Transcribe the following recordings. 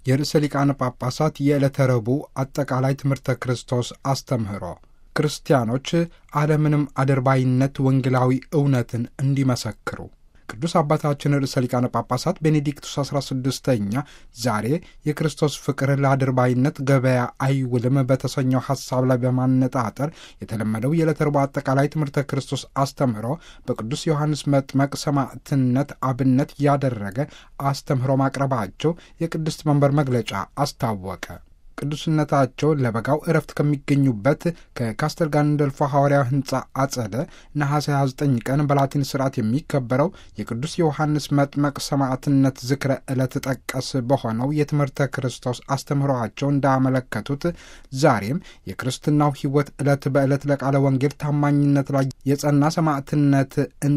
የርዕሰ ሊቃነ ጳጳሳት የዕለተ ረቡዕ አጠቃላይ ትምህርተ ክርስቶስ አስተምህሮ ክርስቲያኖች ዓለምንም አድርባይነት ወንጌላዊ እውነትን እንዲመሰክሩ። ቅዱስ አባታችን ርዕሰ ሊቃነ ጳጳሳት ቤኔዲክቱስ 16ኛ ዛሬ የክርስቶስ ፍቅር ለአድርባይነት ገበያ አይውልም በተሰኘው ሐሳብ ላይ በማነጣጠር የተለመደው የዕለተ ረቡዕ አጠቃላይ ትምህርተ ክርስቶስ አስተምህሮ በቅዱስ ዮሐንስ መጥምቅ ሰማዕትነት አብነት ያደረገ አስተምህሮ ማቅረባቸው የቅድስት መንበር መግለጫ አስታወቀ። ቅዱስነታቸው ለበጋው እረፍት ከሚገኙበት ከካስተል ጋንደልፎ ሐዋርያው ሕንፃ አጸደ ነሐሴ 29 ቀን በላቲን ሥርዓት የሚከበረው የቅዱስ ዮሐንስ መጥምቅ ሰማዕትነት ዝክረ ዕለት ጠቀስ በሆነው የትምህርተ ክርስቶስ አስተምህሮአቸው እንዳመለከቱት ዛሬም የክርስትናው ሕይወት ዕለት በዕለት ለቃለ ወንጌል ታማኝነት ላይ የጸና ሰማዕትነት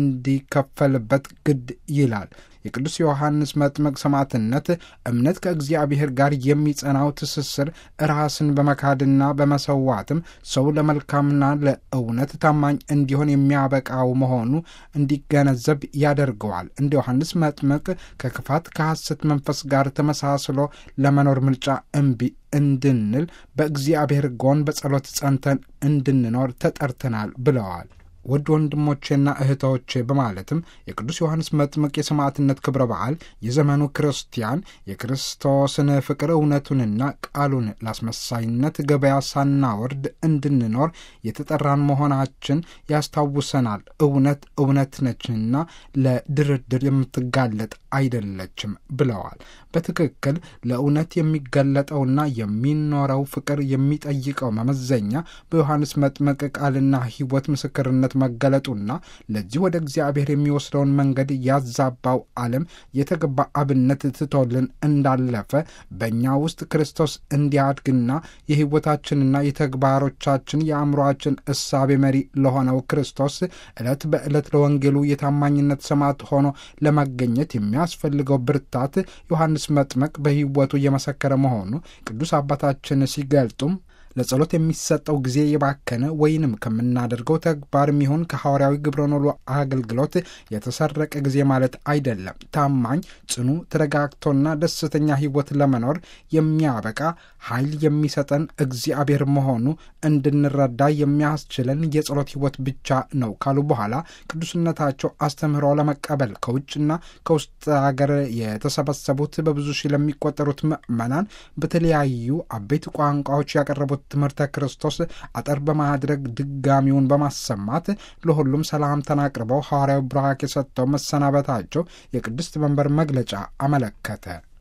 እንዲከፈልበት ግድ ይላል። የቅዱስ ዮሐንስ መጥምቅ ሰማዕትነት እምነት ከእግዚአብሔር ጋር የሚጸናው ትስስር ራስን በመካድና በመሰዋትም ሰው ለመልካምና ለእውነት ታማኝ እንዲሆን የሚያበቃው መሆኑ እንዲገነዘብ ያደርገዋል። እንደ ዮሐንስ መጥምቅ ከክፋት ከሐሰት መንፈስ ጋር ተመሳስሎ ለመኖር ምርጫ እምቢ እንድንል በእግዚአብሔር ጎን በጸሎት ጸንተን እንድንኖር ተጠርተናል ብለዋል። ውድ ወንድሞቼና እህቶቼ በማለትም የቅዱስ ዮሐንስ መጥምቅ የሰማዕትነት ክብረ በዓል የዘመኑ ክርስቲያን የክርስቶስን ፍቅር እውነቱንና ቃሉን ላስመሳይነት ገበያ ሳናወርድ እንድንኖር የተጠራን መሆናችን ያስታውሰናል። እውነት እውነት ነችና ለድርድር የምትጋለጥ አይደለችም ብለዋል። በትክክል ለእውነት የሚገለጠውና የሚኖረው ፍቅር የሚጠይቀው መመዘኛ በዮሐንስ መጥምቅ ቃልና ሕይወት ምስክርነት መገለጡና ለዚህ ወደ እግዚአብሔር የሚወስደውን መንገድ ያዛባው ዓለም የተገባ አብነት ትቶልን እንዳለፈ በእኛ ውስጥ ክርስቶስ እንዲያድግና የሕይወታችንና የተግባሮቻችን የአእምሮአችን እሳቤ መሪ ለሆነው ክርስቶስ ዕለት በዕለት ለወንጌሉ የታማኝነት ሰማዕት ሆኖ ለመገኘት የሚያስፈልገው ብርታት ዮሐንስ መጥምቅ በሕይወቱ የመሰከረ መሆኑ ቅዱስ አባታችን ሲገልጡም ለጸሎት የሚሰጠው ጊዜ የባከነ ወይንም ከምናደርገው ተግባር የሚሆን ከሐዋርያዊ ግብረኖሎ አገልግሎት የተሰረቀ ጊዜ ማለት አይደለም። ታማኝ፣ ጽኑ፣ ተረጋግቶና ደስተኛ ሕይወት ለመኖር የሚያበቃ ኃይል የሚሰጠን እግዚአብሔር መሆኑ እንድንረዳ የሚያስችለን የጸሎት ሕይወት ብቻ ነው ካሉ በኋላ ቅዱስነታቸው አስተምህሮ ለመቀበል ከውጭና ከውስጥ አገር የተሰበሰቡት በብዙ ሺህ ለሚቆጠሩት ምዕመናን በተለያዩ አበይት ቋንቋዎች ያቀረቡት ትምህርተ ክርስቶስ አጠር በማድረግ ድጋሚውን በማሰማት ለሁሉም ሰላምታን አቅርበው ሐዋርያው ብርሃን የሰጠው መሰናበታቸው የቅድስት መንበር መግለጫ አመለከተ።